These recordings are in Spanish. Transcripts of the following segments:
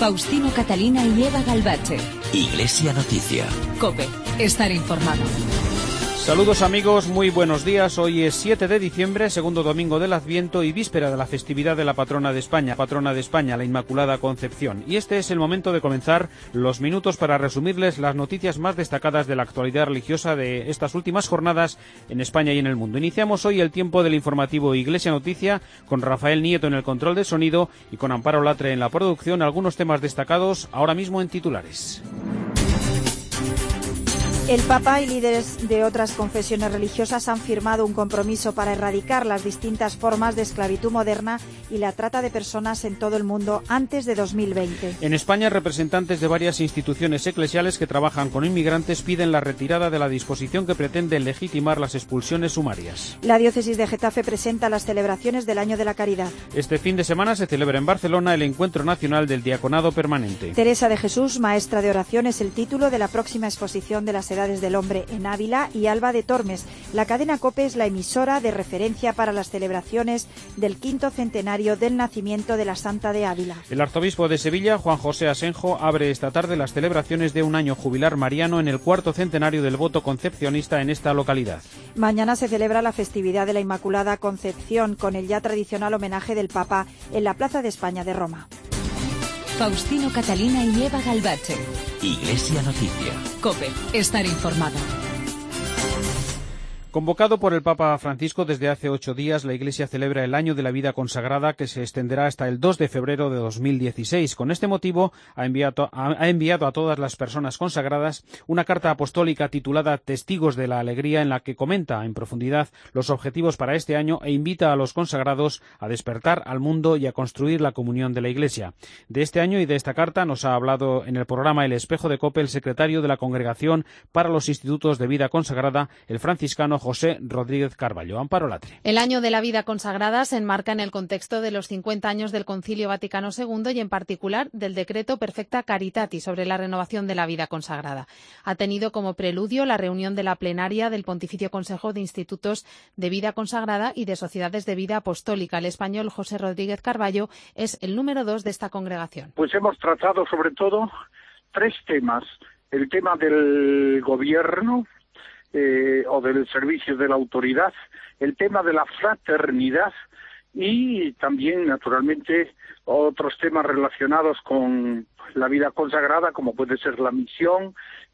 Faustino Catalina y Eva Galvache. Iglesia Noticia. COPE. Estar informado. Saludos amigos, muy buenos días. Hoy es 7 de diciembre, segundo domingo del Adviento y víspera de la festividad de la patrona de España, la Inmaculada Concepción. Y este es el momento de comenzar los minutos para resumirles las noticias más destacadas de la actualidad religiosa de estas últimas jornadas en España y en el mundo. Iniciamos hoy el tiempo del informativo Iglesia Noticia con Rafael Nieto en el control de sonido y con Amparo Latre en la producción. Algunos temas destacados ahora mismo en titulares. El Papa y líderes de otras confesiones religiosas han firmado un compromiso para erradicar las distintas formas de esclavitud moderna y la trata de personas en todo el mundo antes de 2020. En España, representantes de varias instituciones eclesiales que trabajan con inmigrantes piden la retirada de la disposición que pretende legitimar las expulsiones sumarias. La diócesis de Getafe presenta las celebraciones del Año de la Caridad. Este fin de semana se celebra en Barcelona el Encuentro Nacional del Diaconado Permanente. Teresa de Jesús, maestra de oración, es el título de la próxima exposición de las Edades del Hombre en Ávila, y Alba de Tormes. La cadena COPE es la emisora de referencia para las celebraciones del 5º centenario del nacimiento de la Santa de Ávila. El arzobispo de Sevilla, Juan José Asenjo, abre esta tarde las celebraciones de un año jubilar mariano en el 4º centenario del voto concepcionista en esta localidad. Mañana se celebra la festividad de la Inmaculada Concepción con el ya tradicional homenaje del Papa en la Plaza de España de Roma. Faustino Catalina y Eva Galvache. Iglesia Noticia. COPE. Estar informado. Convocado por el Papa Francisco desde hace 8 días, la Iglesia celebra el Año de la Vida Consagrada, que se extenderá hasta el 2 de febrero de 2016. Con este motivo, ha enviado a todas las personas consagradas una carta apostólica titulada Testigos de la Alegría, en la que comenta en profundidad los objetivos para este año e invita a los consagrados a despertar al mundo y a construir la comunión de la Iglesia. De este año y de esta carta nos ha hablado en el programa El Espejo de COPE el secretario de la Congregación para los Institutos de Vida Consagrada, el franciscano José Rodríguez Carballo. Amparo Latre. El Año de la Vida Consagrada se enmarca en el contexto de los 50 años del Concilio Vaticano II y en particular del decreto Perfecta Caritatis sobre la renovación de la vida consagrada. Ha tenido como preludio la reunión de la plenaria del Pontificio Consejo de Institutos de Vida Consagrada y de Sociedades de Vida Apostólica. El español José Rodríguez Carballo es el número 2 de esta congregación. Pues hemos tratado sobre todo 3 temas. El tema del gobierno, o del servicio de la autoridad, el tema de la fraternidad y también, naturalmente, otros temas relacionados con la vida consagrada, como puede ser la misión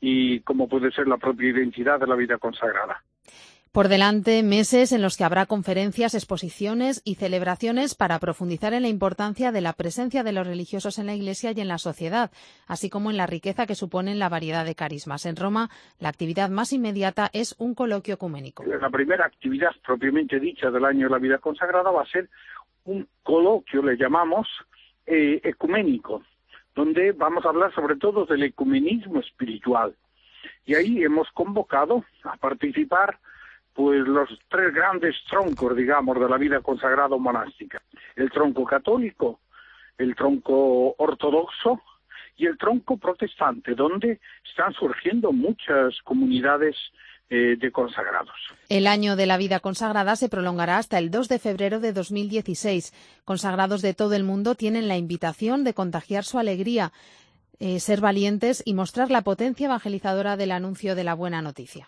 y como puede ser la propia identidad de la vida consagrada. Por delante, meses en los que habrá conferencias, exposiciones y celebraciones para profundizar en la importancia de la presencia de los religiosos en la Iglesia y en la sociedad, así como en la riqueza que suponen la variedad de carismas. En Roma, la actividad más inmediata es un coloquio ecuménico. La primera actividad propiamente dicha del Año de la Vida Consagrada va a ser un coloquio, le llamamos, ecuménico, donde vamos a hablar sobre todo del ecumenismo espiritual. Y ahí hemos convocado a participar pues los 3 grandes troncos, digamos, de la vida consagrada monástica. El tronco católico, el tronco ortodoxo y el tronco protestante, donde están surgiendo muchas comunidades de consagrados. El Año de la Vida Consagrada se prolongará hasta el 2 de febrero de 2016. Consagrados de todo el mundo tienen la invitación de contagiar su alegría, ser valientes y mostrar la potencia evangelizadora del anuncio de la buena noticia.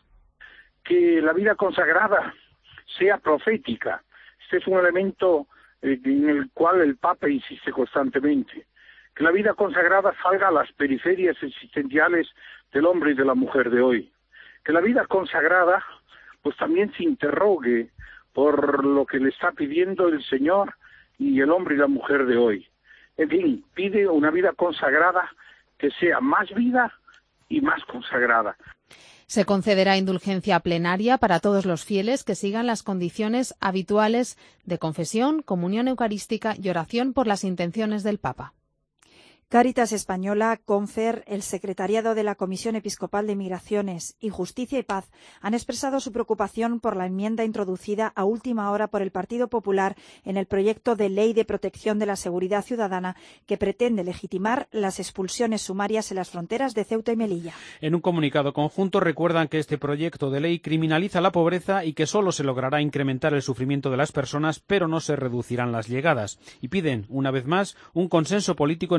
Que la vida consagrada sea profética. Este es un elemento en el cual el Papa insiste constantemente. Que la vida consagrada salga a las periferias existenciales del hombre y de la mujer de hoy. Que la vida consagrada pues también se interrogue por lo que le está pidiendo el Señor y el hombre y la mujer de hoy. En fin, pide una vida consagrada que sea más vida y más consagrada. Se concederá indulgencia plenaria para todos los fieles que sigan las condiciones habituales de confesión, comunión eucarística y oración por las intenciones del Papa. Cáritas Española, Confer, el Secretariado de la Comisión Episcopal de Migraciones y Justicia y Paz han expresado su preocupación por la enmienda introducida a última hora por el Partido Popular en el proyecto de Ley de Protección de la Seguridad Ciudadana que pretende legitimar las expulsiones sumarias en las fronteras de Ceuta y Melilla. En un comunicado conjunto recuerdan que este proyecto de ley criminaliza la pobreza y que solo se logrará incrementar el sufrimiento de las personas, pero no se reducirán las llegadas. Y piden, una vez más, un consenso político en materia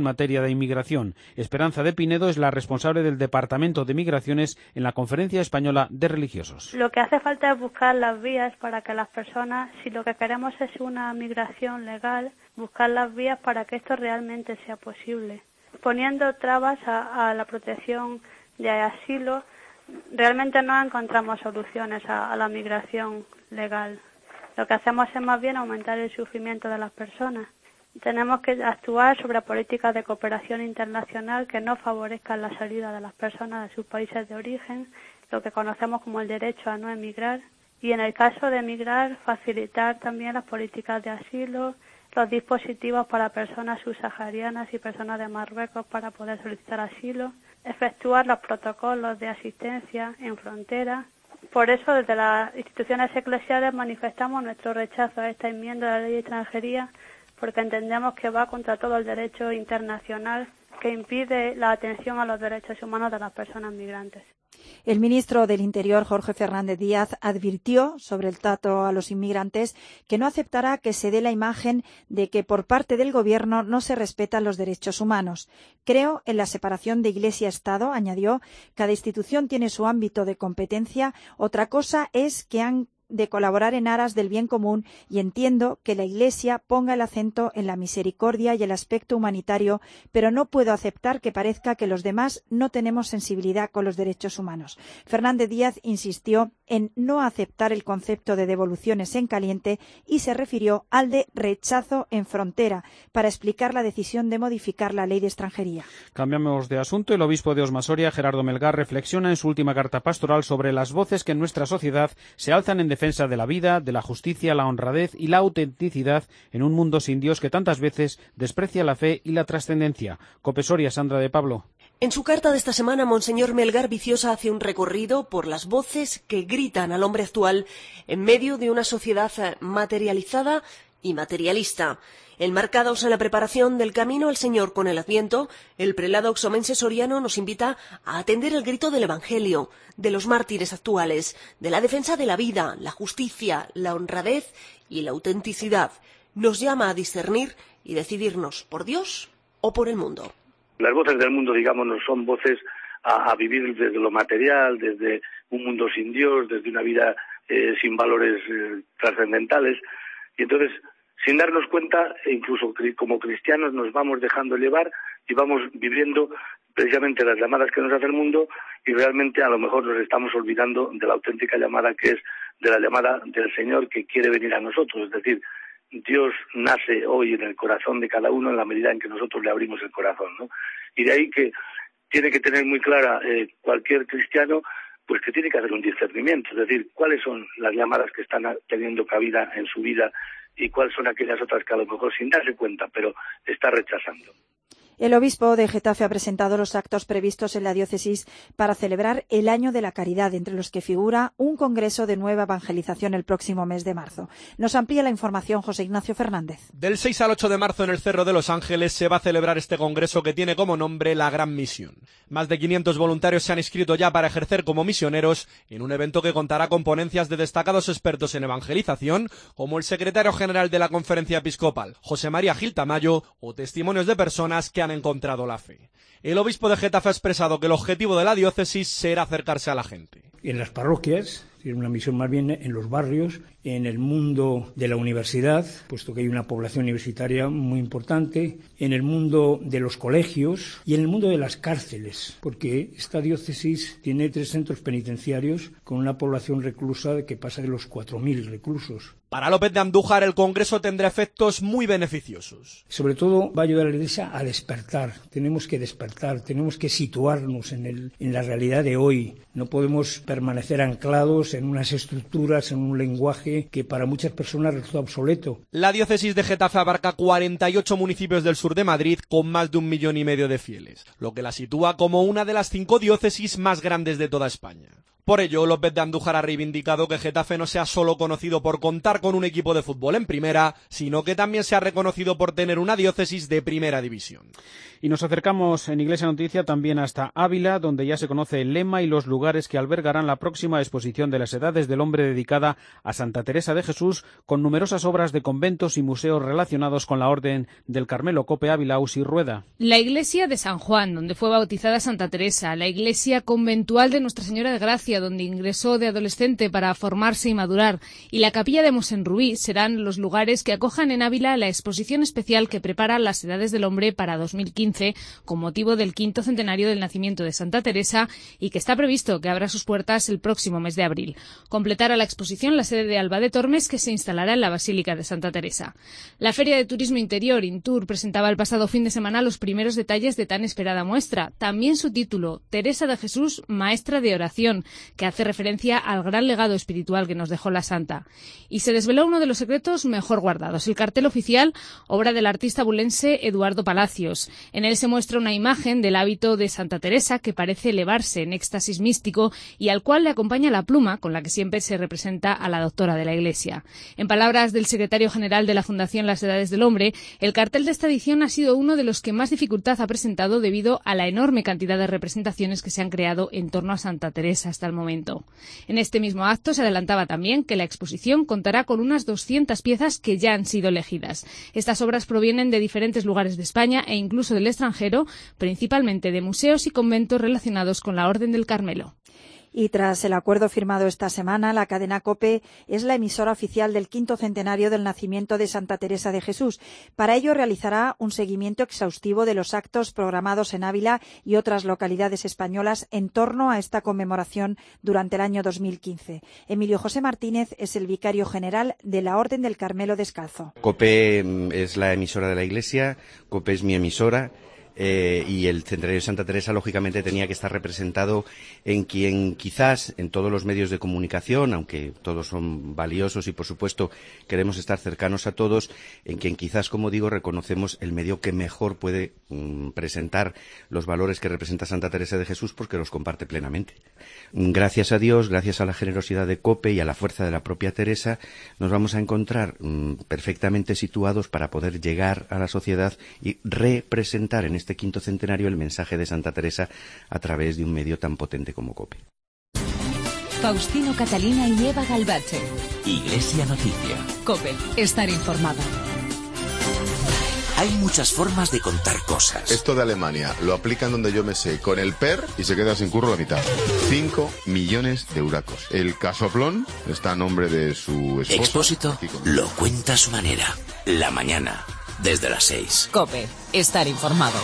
de Inmigración. Esperanza de Pinedo es la responsable del Departamento de Migraciones en la Conferencia Española de Religiosos. Lo que hace falta es buscar las vías para que las personas, si lo que queremos es una migración legal, buscar las vías para que esto realmente sea posible. Poniendo trabas a la protección de asilo, realmente no encontramos soluciones a la migración legal. Lo que hacemos es más bien aumentar el sufrimiento de las personas. Tenemos que actuar sobre políticas de cooperación internacional que no favorezcan la salida de las personas de sus países de origen, lo que conocemos como el derecho a no emigrar, y en el caso de emigrar, facilitar también las políticas de asilo, los dispositivos para personas subsaharianas y personas de Marruecos para poder solicitar asilo, efectuar los protocolos de asistencia en frontera. Por eso, desde las instituciones eclesiales manifestamos nuestro rechazo a esta enmienda de la Ley de Extranjería, porque entendemos que va contra todo el derecho internacional que impide la atención a los derechos humanos de las personas migrantes. El ministro del Interior, Jorge Fernández Díaz, advirtió sobre el trato a los inmigrantes que no aceptará que se dé la imagen de que por parte del Gobierno no se respetan los derechos humanos. Creo en la separación de Iglesia-Estado, añadió. Cada institución tiene su ámbito de competencia. Otra cosa es que han de colaborar en aras del bien común y entiendo que la Iglesia ponga el acento en la misericordia y el aspecto humanitario, pero no puedo aceptar que parezca que los demás no tenemos sensibilidad con los derechos humanos. Fernández Díaz insistió en no aceptar el concepto de devoluciones en caliente y se refirió al de rechazo en frontera para explicar la decisión de modificar la Ley de Extranjería. Cambiamos de asunto. El obispo de Osma-Soria, Gerardo Melgar, reflexiona en su última carta pastoral sobre las voces que en nuestra sociedad se alzan en defensa de la vida, de la justicia, la honradez y la autenticidad en un mundo sin Dios que tantas veces desprecia la fe y la trascendencia. COPE Soria, Sandra de Pablo. En su carta de esta semana, Monseñor Melgar Viciosa hace un recorrido por las voces que gritan al hombre actual en medio de una sociedad materializada y materialista. Enmarcados en la preparación del camino al Señor con el Adviento, el prelado oxomense soriano nos invita a atender el grito del Evangelio, de los mártires actuales, de la defensa de la vida, la justicia, la honradez y la autenticidad. Nos llama a discernir y decidirnos por Dios o por el mundo. Las voces del mundo, digamos, no son voces a vivir desde lo material, desde un mundo sin Dios, desde una vida sin valores trascendentales. Y entonces, sin darnos cuenta, incluso como cristianos nos vamos dejando llevar y vamos viviendo precisamente las llamadas que nos hace el mundo y realmente a lo mejor nos estamos olvidando de la auténtica llamada que es de la llamada del Señor que quiere venir a nosotros. Es decir, Dios nace hoy en el corazón de cada uno en la medida en que nosotros le abrimos el corazón, ¿no? Y de ahí que tiene que tener muy clara cualquier cristiano, pues que tiene que hacer un discernimiento, es decir, cuáles son las llamadas que están teniendo cabida en su vida y cuáles son aquellas otras que a lo mejor sin darse cuenta, pero está rechazando. El obispo de Getafe ha presentado los actos previstos en la diócesis para celebrar el Año de la Caridad, entre los que figura un congreso de nueva evangelización el próximo mes de marzo. Nos amplía la información José Ignacio Fernández. Del 6 al 8 de marzo en el Cerro de los Ángeles se va a celebrar este congreso que tiene como nombre La Gran Misión. Más de 500 voluntarios se han inscrito ya para ejercer como misioneros en un evento que contará con ponencias de destacados expertos en evangelización, como el secretario general de la Conferencia Episcopal, José María Gil Tamayo, o testimonios de personas que han encontrado la fe. El obispo de Getafe ha expresado que el objetivo de la diócesis será acercarse a la gente. En las parroquias, tiene una misión más bien en los barrios, en el mundo de la universidad, puesto que hay una población universitaria muy importante, en el mundo de los colegios y en el mundo de las cárceles, porque esta diócesis tiene 3 centros penitenciarios con una población reclusa que pasa de los 4.000 reclusos. Para López de Andújar, el congreso tendrá efectos muy beneficiosos. Sobre todo va a ayudar a la Iglesia a despertar. Tenemos que despertar, tenemos que situarnos en la realidad de hoy. No podemos permanecer anclados en unas estructuras, en un lenguaje que para muchas personas resulta obsoleto. La diócesis de Getafe abarca 48 municipios del sur de Madrid con más de 1,5 millones de fieles, lo que la sitúa como una de las 5 diócesis más grandes de toda España. Por ello, López de Andújar ha reivindicado que Getafe no sea solo conocido por contar con un equipo de fútbol en primera, sino que también sea reconocido por tener una diócesis de primera división. Y nos acercamos en Iglesia Noticia también hasta Ávila, donde ya se conoce el lema y los lugares que albergarán la próxima exposición de las Edades del Hombre dedicada a Santa Teresa de Jesús, con numerosas obras de conventos y museos relacionados con la Orden del Carmelo. Cope, Ávila, Usi Rueda. La iglesia de San Juan, donde fue bautizada Santa Teresa, la iglesia conventual de Nuestra Señora de Gracia, donde ingresó de adolescente para formarse y madurar, y la capilla de Mosenrubí serán los lugares que acojan en Ávila la exposición especial que prepara las Edades del Hombre para 2015, con motivo del 5º centenario del nacimiento de Santa Teresa, y que está previsto que abra sus puertas el próximo mes de abril. Completará la exposición la sede de Alba de Tormes, que se instalará en la Basílica de Santa Teresa. La Feria de Turismo Interior, Intur, presentaba el pasado fin de semana los primeros detalles de tan esperada muestra. También su título, Teresa de Jesús, Maestra de Oración, que hace referencia al gran legado espiritual que nos dejó la santa. Y se desveló uno de los secretos mejor guardados, el cartel oficial, obra del artista bulense Eduardo Palacios. En él se muestra una imagen del hábito de Santa Teresa que parece elevarse en éxtasis místico y al cual le acompaña la pluma con la que siempre se representa a la doctora de la Iglesia. En palabras del secretario general de la Fundación Las Edades del Hombre, el cartel de esta edición ha sido uno de los que más dificultad ha presentado debido a la enorme cantidad de representaciones que se han creado en torno a Santa Teresa hasta el momento. En este mismo acto se adelantaba también que la exposición contará con unas 200 piezas que ya han sido elegidas. Estas obras provienen de diferentes lugares de España e incluso del extranjero, principalmente de museos y conventos relacionados con la Orden del Carmelo. Y tras el acuerdo firmado esta semana, la cadena COPE es la emisora oficial del 5º centenario del nacimiento de Santa Teresa de Jesús. Para ello realizará un seguimiento exhaustivo de los actos programados en Ávila y otras localidades españolas en torno a esta conmemoración durante el año 2015. Emilio José Martínez es el vicario general de la Orden del Carmelo Descalzo. COPE es la emisora de la Iglesia, COPE es mi emisora. Y el centenario de Santa Teresa lógicamente tenía que estar representado en quien quizás en todos los medios de comunicación, aunque todos son valiosos y por supuesto queremos estar cercanos a todos, en quien quizás, como digo, reconocemos el medio que mejor puede presentar los valores que representa Santa Teresa de Jesús, porque los comparte plenamente. Gracias a Dios, gracias a la generosidad de COPE y a la fuerza de la propia Teresa, nos vamos a encontrar perfectamente situados para poder llegar a la sociedad y representar en este 5º centenario el mensaje de Santa Teresa a través de un medio tan potente como COPE. Faustino Catalina y Eva Galbache. Iglesia Noticia. COPE. Estar informado. Hay muchas formas de contar cosas. Esto de Alemania lo aplican donde yo me sé, con el PER, y se queda sin curro la mitad. 5 millones de euracos. El casoplón está a nombre de su esposa. Expósito lo cuenta a su manera. La mañana, desde las 6. COPE. Estar informado.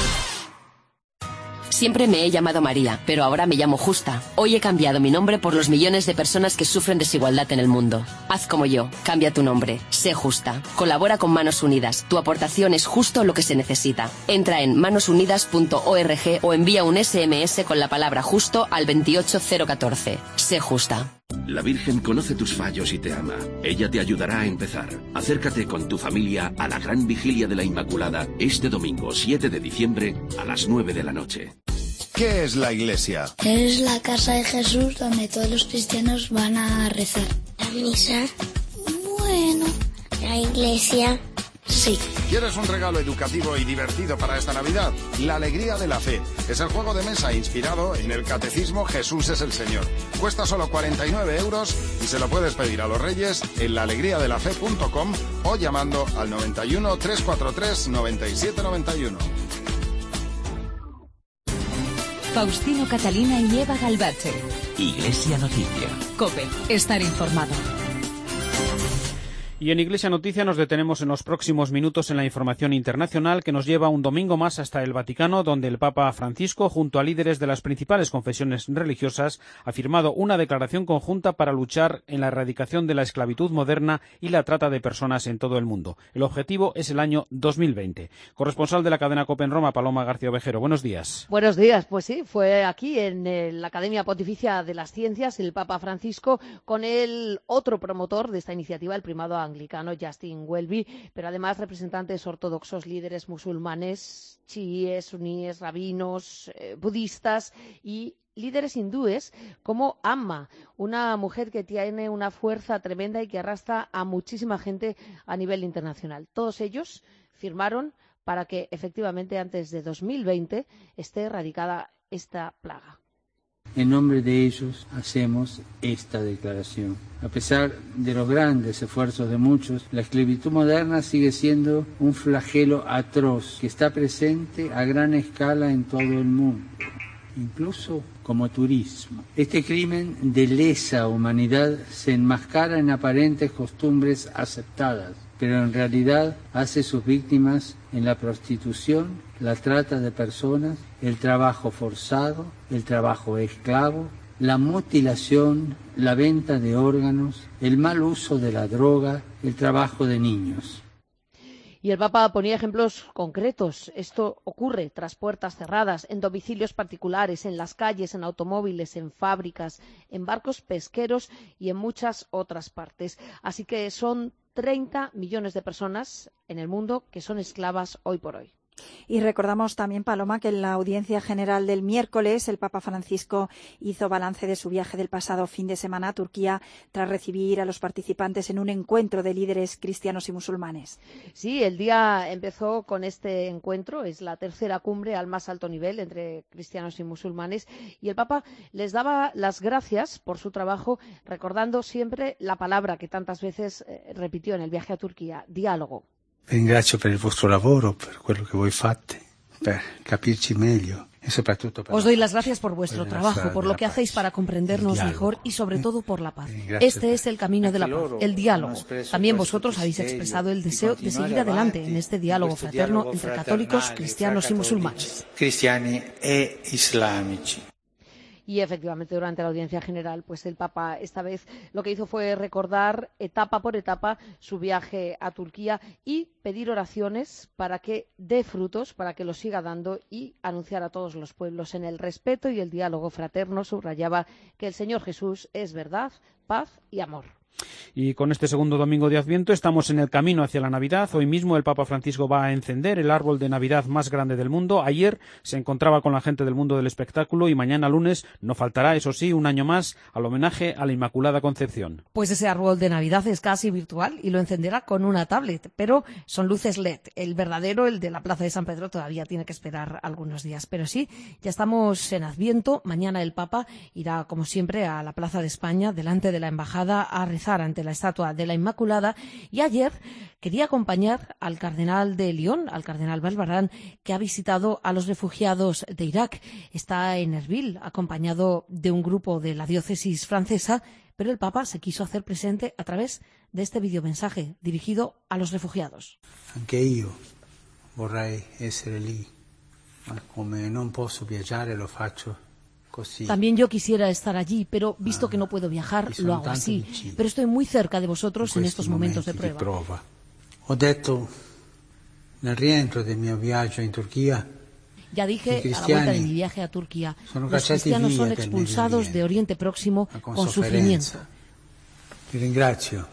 Siempre me he llamado María, pero ahora me llamo Justa. Hoy he cambiado mi nombre por los millones de personas que sufren desigualdad en el mundo. Haz como yo, cambia tu nombre, sé Justa. Colabora con Manos Unidas, tu aportación es justo lo que se necesita. Entra en manosunidas.org o envía un SMS con la palabra justo al 28014. Sé Justa. La Virgen conoce tus fallos y te ama. Ella te ayudará a empezar. Acércate con tu familia a la gran vigilia de la Inmaculada este domingo 7 de diciembre a las 9 de la noche. ¿Qué es la iglesia? Es la casa de Jesús donde todos los cristianos van a rezar. ¿La misa? Bueno, la iglesia... sí. ¿Quieres un regalo educativo y divertido para esta Navidad? La Alegría de la Fe. Es el juego de mesa inspirado en el Catecismo Jesús es el Señor. Cuesta solo 49 euros y se lo puedes pedir a los Reyes en laalegriadelafe.com o llamando al 91 343 9791. Faustino Catalina y Eva Galbache. Iglesia Noticia. COPE. Estar informado. Y en Iglesia Noticia nos detenemos en los próximos minutos en la información internacional que nos lleva un domingo más hasta el Vaticano, donde el Papa Francisco, junto a líderes de las principales confesiones religiosas, ha firmado una declaración conjunta para luchar en la erradicación de la esclavitud moderna y la trata de personas en todo el mundo. El objetivo es el año 2020. Corresponsal de la cadena COPE en Roma, Paloma García Ovejero. Buenos días. Buenos días. Pues sí, fue aquí en la Academia Pontificia de las Ciencias el Papa Francisco con el otro promotor de esta iniciativa, el primado anglicano Justin Welby, pero además representantes ortodoxos, líderes musulmanes, chiíes, suníes, rabinos, budistas y líderes hindúes como Amma, una mujer que tiene una fuerza tremenda y que arrastra a muchísima gente a nivel internacional. Todos ellos firmaron para que efectivamente antes de 2020 esté erradicada esta plaga. En nombre de ellos hacemos esta declaración. A pesar de los grandes esfuerzos de muchos, la esclavitud moderna sigue siendo un flagelo atroz que está presente a gran escala en todo el mundo, incluso como turismo. Este crimen de lesa humanidad se enmascara en aparentes costumbres aceptadas, pero en realidad hace sus víctimas en la prostitución, la trata de personas, el trabajo forzado, el trabajo esclavo, la mutilación, la venta de órganos, el mal uso de la droga, el trabajo de niños. Y el Papa ponía ejemplos concretos. Esto ocurre tras puertas cerradas, en domicilios particulares, en las calles, en automóviles, en fábricas, en barcos pesqueros y en muchas otras partes. Así que son 30 millones de personas en el mundo que son esclavas hoy por hoy. Y recordamos también, Paloma, que en la audiencia general del miércoles el Papa Francisco hizo balance de su viaje del pasado fin de semana a Turquía tras recibir a los participantes en un encuentro de líderes cristianos y musulmanes. Sí, el día empezó con este encuentro, es la tercera cumbre al más alto nivel entre cristianos y musulmanes, y el Papa les daba las gracias por su trabajo, recordando siempre la palabra que tantas veces repitió en el viaje a Turquía: diálogo. Vi ringrazio per il vostro lavoro, per quello che voi fate, per capirci meglio. Os doy las gracias por vuestro trabajo, por lo que hacéis para comprendernos mejor y sobre todo por la paz. Este es el camino de la paz, el diálogo. También vosotros habéis expresado el deseo de seguir adelante en este diálogo fraterno entre católicos, cristianos y musulmanes. Cristiani e islamici. Y efectivamente, durante la audiencia general, pues el Papa esta vez lo que hizo fue recordar etapa por etapa su viaje a Turquía y pedir oraciones para que dé frutos, para que los siga dando, y anunciar a todos los pueblos en el respeto y el diálogo fraterno. Subrayaba que el Señor Jesús es verdad, paz y amor. Y con este segundo domingo de Adviento estamos en el camino hacia la Navidad. Hoy mismo el Papa Francisco va a encender el árbol de Navidad más grande del mundo. Ayer se encontraba con la gente del mundo del espectáculo y mañana lunes no faltará, eso sí, un año más al homenaje a la Inmaculada Concepción. Pues ese árbol de Navidad es casi virtual y lo encenderá con una tablet, pero son luces LED. El verdadero, el de la Plaza de San Pedro, todavía tiene que esperar algunos días. Pero sí, ya estamos en Adviento. Mañana el Papa irá, como siempre, a la Plaza de España, delante de la Embajada, a rezar ante la estatua de la Inmaculada, y ayer quería acompañar al cardenal de Lyon, al cardenal Barbarán, que ha visitado a los refugiados de Irak. Está en Erbil, acompañado de un grupo de la diócesis francesa, pero el Papa se quiso hacer presente a través de este videomensaje dirigido a los refugiados. Anche io vorrei essere lì, ma come non posso viaggiare lo faccio. También yo quisiera estar allí, pero visto que no puedo viajar, lo hago así. Pero estoy muy cerca de vosotros en estos momentos de prueba. Ho detto nel rientro del mio viaggio in Turchia. Ya dije a la vuelta de mi viaje a Turquía, los cristianos son expulsados de Oriente Próximo con sufrimiento. Vi ringrazio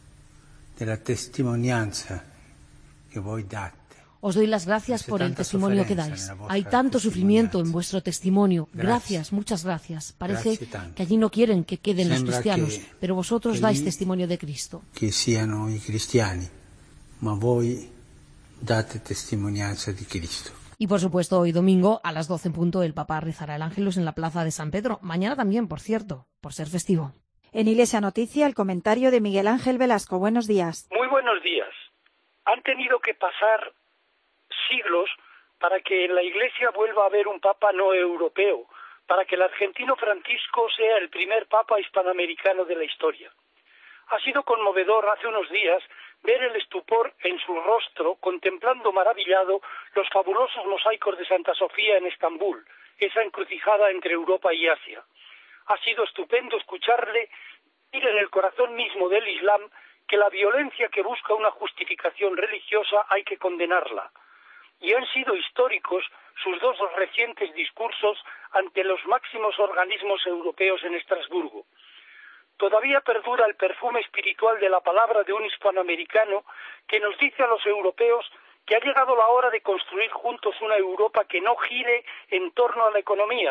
della testimonianza che voi date. Os doy las gracias por el testimonio que dais. Hay tanto sufrimiento en vuestro testimonio. Gracias, muchas gracias. Parece que allí no quieren que queden los cristianos, pero vosotros dais testimonio de Cristo. Que siano i cristiani, ma voi date testimonianza di Cristo. Y por supuesto, hoy domingo, a las 12 en punto, el Papa rezará el Ángelus en la Plaza de San Pedro. Mañana también, por cierto, por ser festivo. En Iglesia Noticia, el comentario de Miguel Ángel Velasco. Buenos días. Muy buenos días. Han tenido que pasar siglos para que en la Iglesia vuelva a haber un Papa no europeo, para que el argentino Francisco sea el primer Papa hispanoamericano de la historia. Ha sido conmovedor hace unos días ver el estupor en su rostro contemplando maravillado los fabulosos mosaicos de Santa Sofía en Estambul, esa encrucijada entre Europa y Asia. Ha sido estupendo escucharle decir en el corazón mismo del Islam que la violencia que busca una justificación religiosa hay que condenarla. Y han sido históricos sus dos recientes discursos ante los máximos organismos europeos en Estrasburgo. Todavía perdura el perfume espiritual de la palabra de un hispanoamericano que nos dice a los europeos que ha llegado la hora de construir juntos una Europa que no gire en torno a la economía,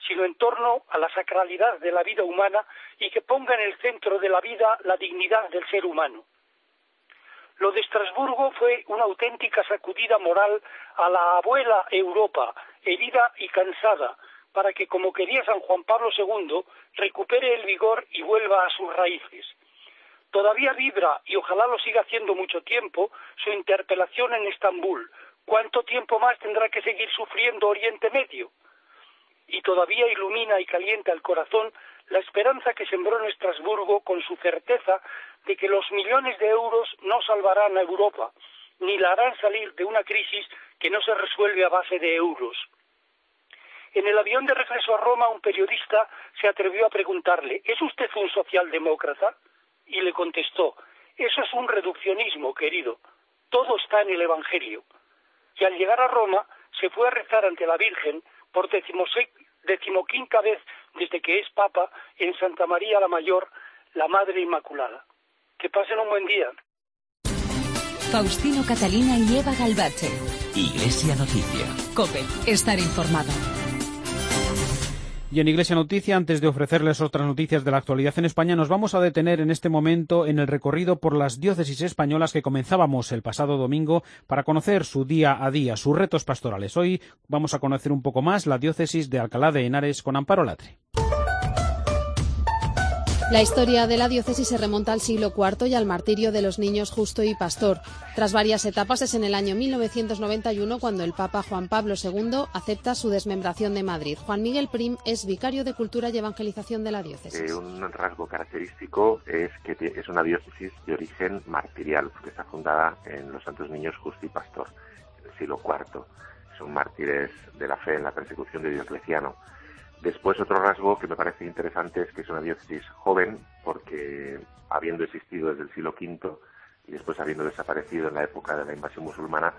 sino en torno a la sacralidad de la vida humana y que ponga en el centro de la vida la dignidad del ser humano. Lo de Estrasburgo fue una auténtica sacudida moral a la abuela Europa, herida y cansada, para que, como quería San Juan Pablo II, recupere el vigor y vuelva a sus raíces. Todavía vibra, y ojalá lo siga haciendo mucho tiempo, su interpelación en Estambul. ¿Cuánto tiempo más tendrá que seguir sufriendo Oriente Medio? Y todavía ilumina y calienta el corazón la esperanza que sembró en Estrasburgo con su certeza de que los millones de euros no salvarán a Europa, ni la harán salir de una crisis que no se resuelve a base de euros. En el avión de regreso a Roma, un periodista se atrevió a preguntarle: ¿es usted un socialdemócrata? Y le contestó: eso es un reduccionismo, querido. Todo está en el Evangelio. Y al llegar a Roma, se fue a rezar ante la Virgen por 15ª vez desde que es Papa en Santa María la Mayor, la Madre Inmaculada. Que pasen un buen día. Faustino Catalina y Eva Galbache. Iglesia Noticia. COPE. Estar informado. Y en Iglesia Noticia, antes de ofrecerles otras noticias de la actualidad en España, nos vamos a detener en este momento en el recorrido por las diócesis españolas que comenzábamos el pasado domingo para conocer su día a día, sus retos pastorales. Hoy vamos a conocer un poco más la diócesis de Alcalá de Henares con Amparo Latre. La historia de la diócesis se remonta al siglo IV y al martirio de los niños Justo y Pastor. Tras varias etapas, es en el año 1991 cuando el Papa Juan Pablo II acepta su desmembración de Madrid. Juan Miguel Prim es vicario de Cultura y Evangelización de la diócesis. Un rasgo característico es que es una diócesis de origen martirial, porque está fundada en los santos niños Justo y Pastor, en el siglo IV. Son mártires de la fe en la persecución de Diocleciano. Después, otro rasgo que me parece interesante es que es una diócesis joven, porque habiendo existido desde el siglo V y después habiendo desaparecido en la época de la invasión musulmana,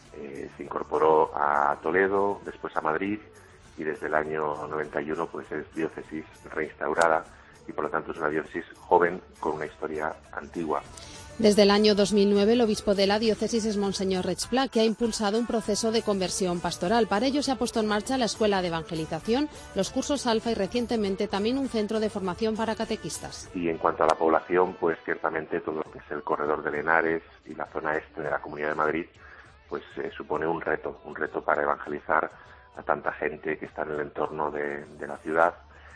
se incorporó a Toledo, después a Madrid, y desde el año 91 pues es diócesis reinstaurada y por lo tanto es una diócesis joven con una historia antigua. Desde el año 2009, el obispo de la diócesis es Monseñor Rechpla, que ha impulsado un proceso de conversión pastoral. Para ello se ha puesto en marcha la Escuela de Evangelización, los cursos Alfa y recientemente también un centro de formación para catequistas. Y en cuanto a la población, pues ciertamente todo lo que es el corredor de Henares y la zona este de la Comunidad de Madrid, pues supone un reto para evangelizar a tanta gente que está en el entorno de la ciudad,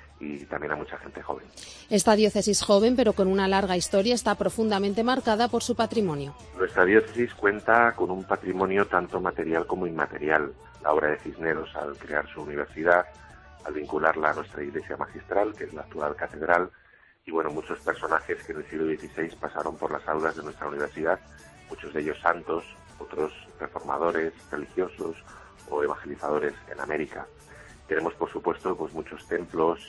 y también a mucha gente joven. Esta diócesis joven, pero con una larga historia, está profundamente marcada por su patrimonio. Nuestra diócesis cuenta con un patrimonio tanto material como inmaterial. La obra de Cisneros, al crear su universidad, al vincularla a nuestra iglesia magistral, que es la actual catedral, y bueno, muchos personajes que en el siglo XVI pasaron por las aulas de nuestra universidad, muchos de ellos santos, otros reformadores, religiosos o evangelizadores en América. Tenemos, por supuesto, pues muchos templos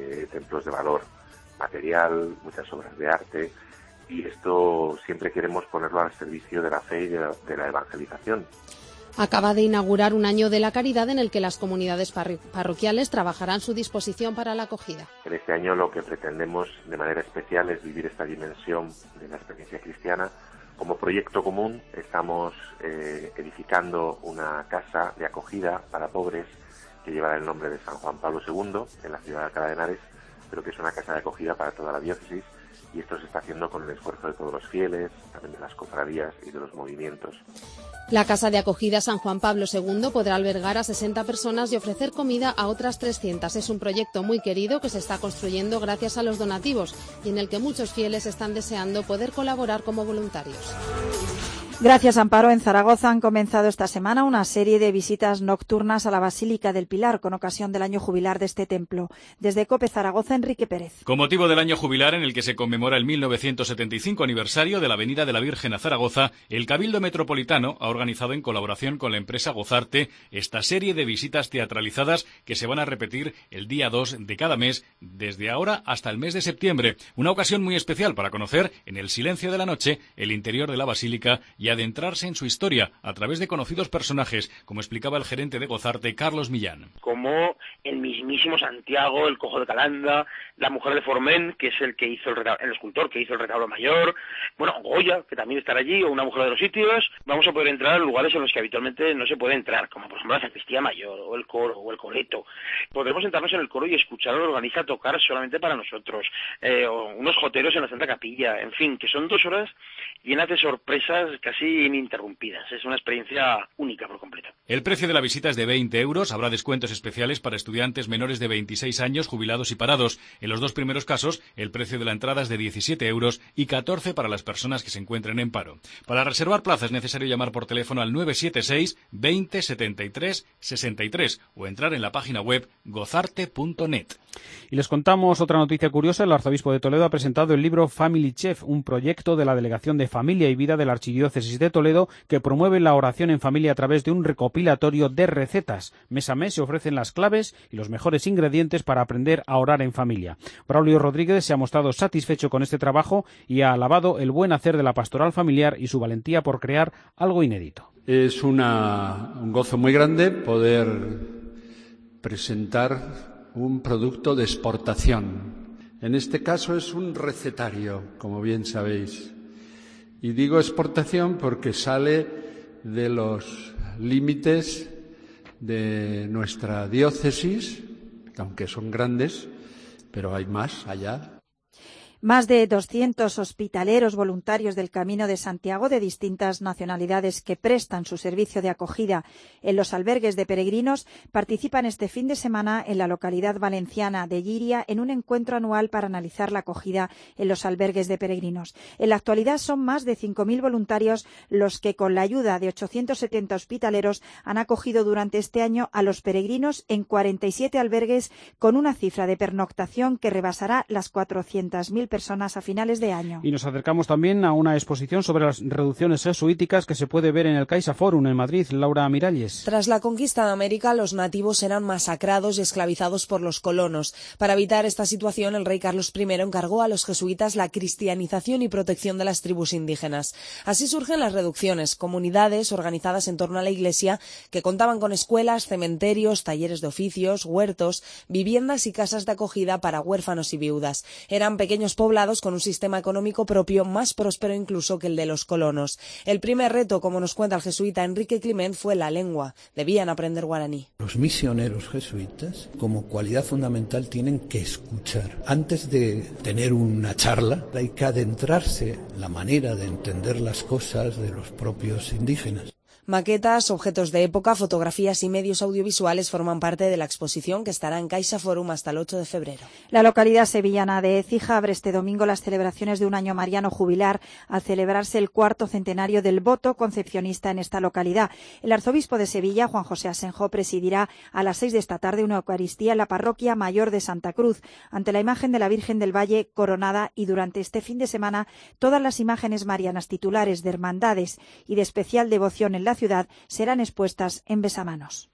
de valor material, muchas obras de arte, y esto siempre queremos ponerlo al servicio de la fe y de la evangelización. Acaba de inaugurar un año de la caridad en el que las comunidades parroquiales trabajarán su disposición para la acogida. En este año lo que pretendemos de manera especial es vivir esta dimensión de la experiencia cristiana. Como proyecto común estamos edificando una casa de acogida para pobres que llevará el nombre de San Juan Pablo II en la ciudad de Alcalá de Henares, pero que es una casa de acogida para toda la diócesis, y esto se está haciendo con el esfuerzo de todos los fieles, también de las cofradías y de los movimientos. La casa de acogida San Juan Pablo II podrá albergar a 60 personas y ofrecer comida a otras 300. Es un proyecto muy querido que se está construyendo gracias a los donativos y en el que muchos fieles están deseando poder colaborar como voluntarios. Gracias, Amparo. En Zaragoza han comenzado esta semana una serie de visitas nocturnas a la Basílica del Pilar con ocasión del año jubilar de este templo. Desde COPE Zaragoza, Enrique Pérez. Con motivo del año jubilar en el que se conmemora el 1975 aniversario de la Avenida de la Virgen a Zaragoza, el Cabildo Metropolitano ha organizado en colaboración con la empresa Gozarte esta serie de visitas teatralizadas que se van a repetir el día 2 de cada mes desde ahora hasta el mes de septiembre. Una ocasión muy especial para conocer en el silencio de la noche el interior de la Basílica y adentrarse en su historia a través de conocidos personajes, como explicaba el gerente de Gozarte, Carlos Millán. Como el mismísimo Santiago, el cojo de Calanda, la mujer de Forment, que es el escultor que hizo el retablo mayor, bueno, Goya, que también estará allí, o una mujer de los sitios. Vamos a poder entrar a lugares en los que habitualmente no se puede entrar, como por ejemplo la sacristía mayor, o el coro, o el coleto. Podremos sentarnos en el coro y escuchar al organista tocar solamente para nosotros, o unos joteros en la Santa Capilla, en fin, que son 2 horas llenas de sorpresas casi ininterrumpidas. Es una experiencia única por completo. El precio de la visita es de 20 euros. Habrá descuentos especiales para estudiantes menores de 26 años, jubilados y parados. En los 2 primeros casos, el precio de la entrada es de 17 euros y 14 para las personas que se encuentren en paro. Para reservar plaza es necesario llamar por teléfono al 976 20 73 63 o entrar en la página web gozarte.net. Y les contamos otra noticia curiosa. El arzobispo de Toledo ha presentado el libro Family Chef, un proyecto de la Delegación de Familia y Vida de la Archidiócesis de Toledo que promueve la oración en familia a través de un recopilatorio de recetas. Mes a mes se ofrecen las claves y los mejores ingredientes para aprender a orar en familia. Braulio Rodríguez se ha mostrado satisfecho con este trabajo y ha alabado el buen hacer de la pastoral familiar y su valentía por crear algo inédito. Es un gozo muy grande poder presentar un producto de exportación. En este caso es un recetario, como bien sabéis. Y digo exportación porque sale de los límites de nuestra diócesis, aunque son grandes, pero hay más allá. Más de 200 hospitaleros voluntarios del Camino de Santiago de distintas nacionalidades que prestan su servicio de acogida en los albergues de peregrinos participan este fin de semana en la localidad valenciana de Llíria en un encuentro anual para analizar la acogida en los albergues de peregrinos. En la actualidad son más de 5.000 voluntarios los que, con la ayuda de 870 hospitaleros, han acogido durante este año a los peregrinos en 47 albergues, con una cifra de pernoctación que rebasará las 400.000 personas a finales de año. Y nos acercamos también a una exposición sobre las reducciones jesuíticas que se puede ver en el Caixa Forum en Madrid. Laura Miralles. Tras la conquista de América, los nativos eran masacrados y esclavizados por los colonos. Para evitar esta situación, el rey Carlos I encargó a los jesuitas la cristianización y protección de las tribus indígenas. Así surgen las reducciones, comunidades organizadas en torno a la Iglesia que contaban con escuelas, cementerios, talleres de oficios, huertos, viviendas y casas de acogida para huérfanos y viudas. Eran pequeños poblados con un sistema económico propio más próspero incluso que el de los colonos. El primer reto, como nos cuenta el jesuita Enrique Climent, fue la lengua. Debían aprender guaraní. Los misioneros jesuitas, como cualidad fundamental, tienen que escuchar. Antes de tener una charla, hay que adentrarse en la manera de entender las cosas de los propios indígenas. Maquetas, objetos de época, fotografías y medios audiovisuales forman parte de la exposición que estará en Caixa Forum hasta el 8 de febrero. La localidad sevillana de Écija abre este domingo las celebraciones de un año mariano jubilar al celebrarse el 4º centenario del voto concepcionista en esta localidad. El arzobispo de Sevilla, Juan José Asenjo, presidirá a las 6 de esta tarde una Eucaristía en la parroquia mayor de Santa Cruz, ante la imagen de la Virgen del Valle coronada, y durante este fin de semana todas las imágenes marianas titulares de hermandades y de especial devoción en la ciudad serán expuestas en besamanos.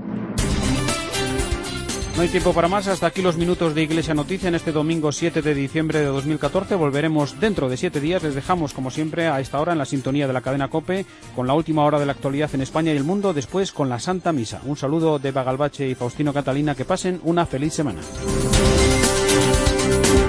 No hay tiempo para más. Hasta aquí los minutos de Iglesia Noticia en este domingo 7 de diciembre de 2014. Volveremos dentro de 7 días. Les dejamos, como siempre, a esta hora en la sintonía de la cadena COPE con la última hora de la actualidad en España y el mundo, después con la Santa Misa. Un saludo de Eva Galbache y Faustino Catalina. Que pasen una feliz semana.